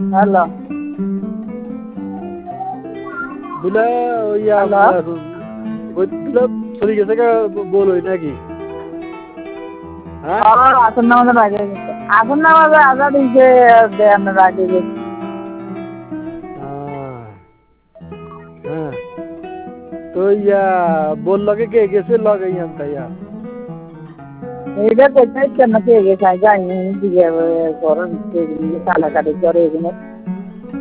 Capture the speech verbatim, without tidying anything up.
hello দুলা ইয়া ওই দুলা চলে গেছে গা বল ওই নাকি হ্যাঁ আসন নামাজের আগে গেছে আসন নামাজে আজাদ দিয়েছে দেয়ানোর আগে গেছে হ্যাঁ তো ইয়া বল লগে কে গেছে লগে ইয়ান তাইয়া এইটা কোথায় কেন কে গেছে যাইনি দিকে ঘর কাটাকাটি করে এগুলো